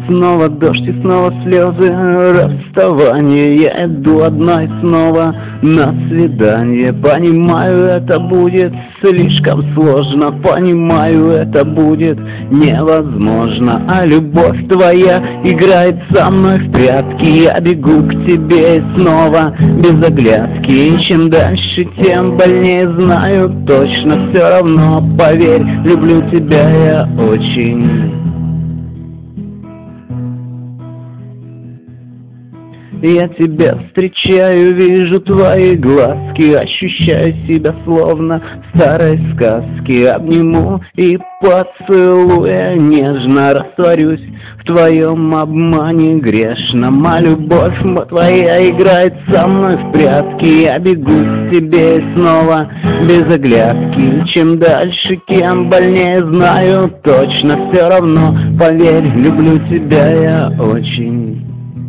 снова дождь и снова слезы расставания. Я иду одна и снова на свидание. Понимаю, это будет слишком сложно, понимаю, это будет невозможно. А любовь твоя играет со мной в прятки. Я бегу к тебе и снова без оглядки. И чем дальше, тем больнее, знаю точно. Все равно, поверь, люблю тебя я очень. Я тебя встречаю, вижу твои глазки, ощущаю себя словно в старой сказке. Обниму и поцелуя нежно, растворюсь в твоем обмане грешном. А любовь твоя играет со мной в прятки. Я бегу к тебе и снова без оглядки. Чем дальше, тем больнее, знаю точно. Все равно, поверь, люблю тебя я очень.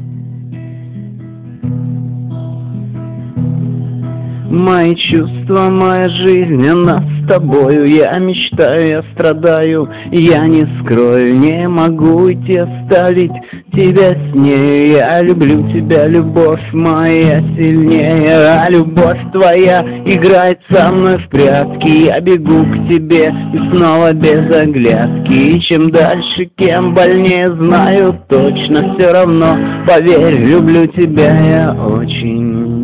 Мои чувства, моя жизнь, она с тобою. Я мечтаю, я страдаю, я не скрою. Не могу уйти, оставить тебя с ней. Я люблю тебя, любовь моя сильнее. А любовь твоя играет со мной в прятки. Я бегу к тебе и снова без оглядки. И чем дальше, тем больнее, знаю точно. Все равно, поверь, люблю тебя я очень.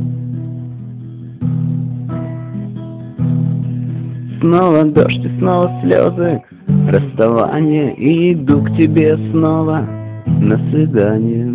Снова дождь и снова слезы расставания. И иду к тебе снова на свидание.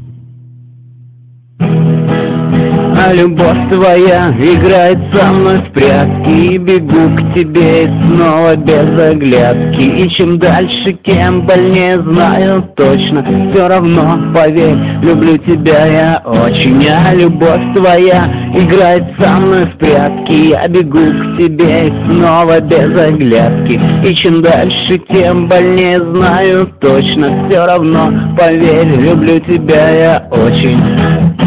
А любовь твоя играет со мной в прятки. И бегу к тебе и снова без оглядки. И чем дальше, тем больнее, знаю точно. Все равно, поверь, люблю тебя я очень. А любовь твоя играет со мной в прятки. Я бегу к тебе и снова без оглядки. И чем дальше, тем больнее, знаю точно. Все равно, поверь, люблю тебя я очень.